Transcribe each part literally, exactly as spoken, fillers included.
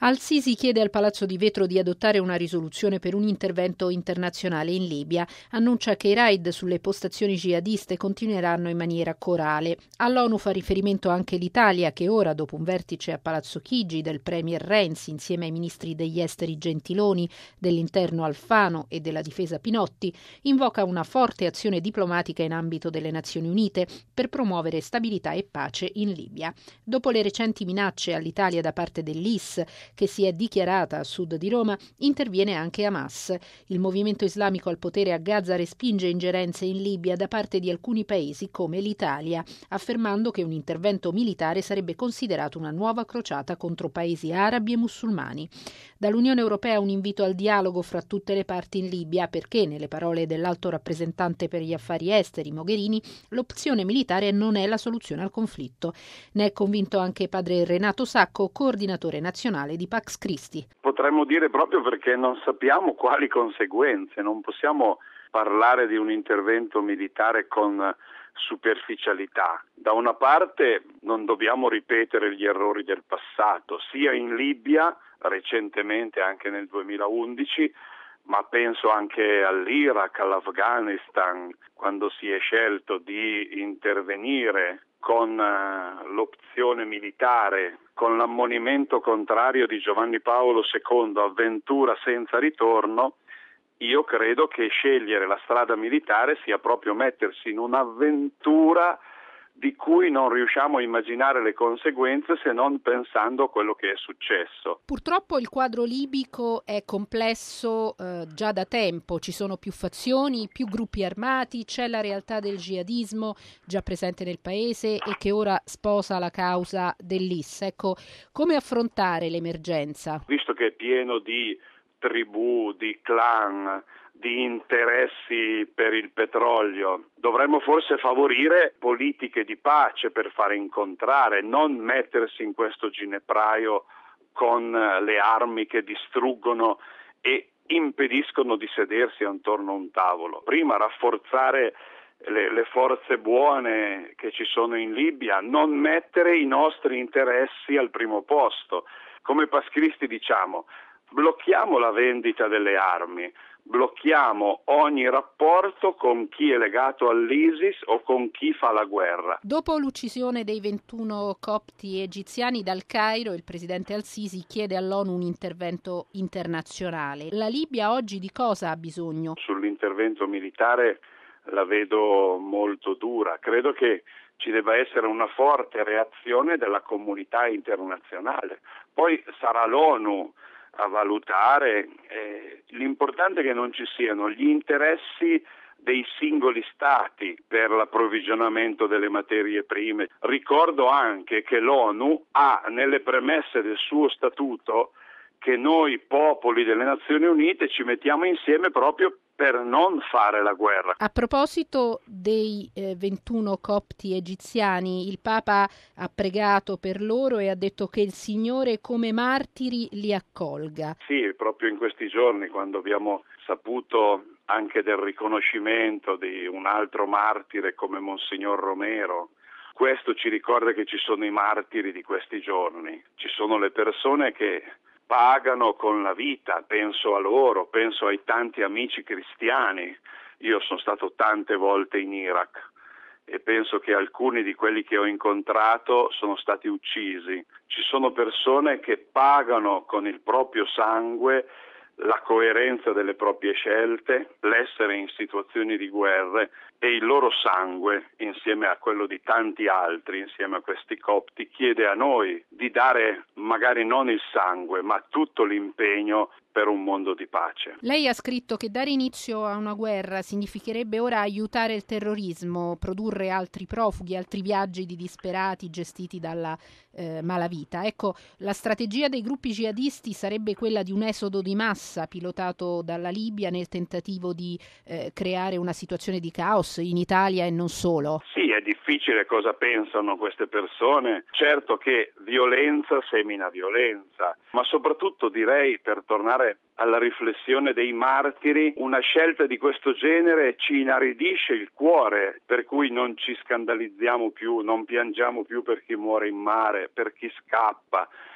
Al-Sisi chiede al Palazzo di Vetro di adottare una risoluzione per un intervento internazionale in Libia. Annuncia che i raid sulle postazioni jihadiste continueranno in maniera corale. All'ONU fa riferimento anche l'Italia, che ora, dopo un vertice a Palazzo Chigi del premier Renzi insieme ai ministri degli esteri Gentiloni, dell'interno Alfano e della difesa Pinotti, invoca una forte azione diplomatica in ambito delle Nazioni Unite per promuovere stabilità e pace in Libia. Dopo le recenti minacce all'Italia da parte dell'I S, che si è dichiarata a sud di Roma, interviene anche Hamas. Il movimento islamico al potere a Gaza respinge ingerenze in Libia da parte di alcuni paesi come l'Italia, affermando che un intervento militare sarebbe considerato una nuova crociata contro paesi arabi e musulmani. Dall'Unione Europea un invito al dialogo fra tutte le parti in Libia perché, nelle parole dell'alto rappresentante per gli affari esteri Mogherini, l'opzione militare non è la soluzione al conflitto. Ne è convinto anche padre Renato Sacco, coordinatore nazionale di Pax Christi. Potremmo dire proprio perché non sappiamo quali conseguenze, non possiamo parlare di un intervento militare con superficialità. Da una parte non dobbiamo ripetere gli errori del passato, sia in Libia, recentemente anche nel duemilaundici, ma penso anche all'Iraq, all'Afghanistan, quando si è scelto di intervenire con l'opzione militare, con l'ammonimento contrario di Giovanni Paolo secondo, avventura senza ritorno. Io credo che scegliere la strada militare sia proprio mettersi in un'avventura di cui non riusciamo a immaginare le conseguenze se non pensando a quello che è successo. Purtroppo il quadro libico è complesso eh, già da tempo, ci sono più fazioni, più gruppi armati, c'è la realtà del jihadismo già presente nel paese e che ora sposa la causa dell'I S. Ecco, come affrontare l'emergenza? Visto che è pieno di tribù, di clan, di interessi per il petrolio, dovremmo forse favorire politiche di pace per fare incontrare, non mettersi in questo ginepraio con le armi che distruggono e impediscono di sedersi attorno a un tavolo. Prima rafforzare le, le forze buone che ci sono in Libia, non mettere i nostri interessi al primo posto. Come Pax Christi diciamo, blocchiamo la vendita delle armi, blocchiamo ogni rapporto con chi è legato all'ISIS o con chi fa la guerra. Dopo l'uccisione dei ventuno copti egiziani dal Cairo, il presidente Al-Sisi chiede all'ONU un intervento internazionale. La Libia oggi di cosa ha bisogno? Sull'intervento militare la vedo molto dura. Credo che ci debba essere una forte reazione della comunità internazionale. Poi sarà l'ONU a valutare, eh, l'importante è che non ci siano gli interessi dei singoli stati per l'approvvigionamento delle materie prime. Ricordo anche che l'ONU ha nelle premesse del suo statuto che noi popoli delle Nazioni Unite ci mettiamo insieme proprio per non fare la guerra. A proposito dei eh, ventuno copti egiziani, il Papa ha pregato per loro e ha detto che il Signore come martiri li accolga. Sì, proprio in questi giorni, quando abbiamo saputo anche del riconoscimento di un altro martire come Monsignor Romero, questo ci ricorda che ci sono i martiri di questi giorni, ci sono le persone che pagano con la vita, penso a loro, penso ai tanti amici cristiani. Io sono stato tante volte in Iraq e penso che alcuni di quelli che ho incontrato sono stati uccisi. Ci sono persone che pagano con il proprio sangue la coerenza delle proprie scelte, l'essere in situazioni di guerre e il loro sangue, insieme a quello di tanti altri, insieme a questi copti, chiede a noi di dare magari non il sangue, ma tutto l'impegno per un mondo di pace. Lei ha scritto che dare inizio a una guerra significherebbe ora aiutare il terrorismo, produrre altri profughi, altri viaggi di disperati gestiti dalla eh, malavita. Ecco, la strategia dei gruppi jihadisti sarebbe quella di un esodo di massa pilotato dalla Libia nel tentativo di eh, creare una situazione di caos in Italia e non solo. Sì, è difficile cosa pensano queste persone. Certo che violenza semina violenza, ma soprattutto direi, per tornare alla riflessione dei martiri, una scelta di questo genere ci inaridisce il cuore, per cui non ci scandalizziamo più, non piangiamo più per chi muore in mare, per chi scappa,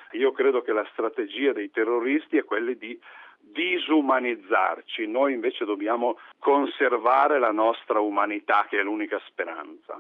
Io credo che la strategia dei terroristi è quella di disumanizzarci, noi invece dobbiamo conservare la nostra umanità, che è l'unica speranza.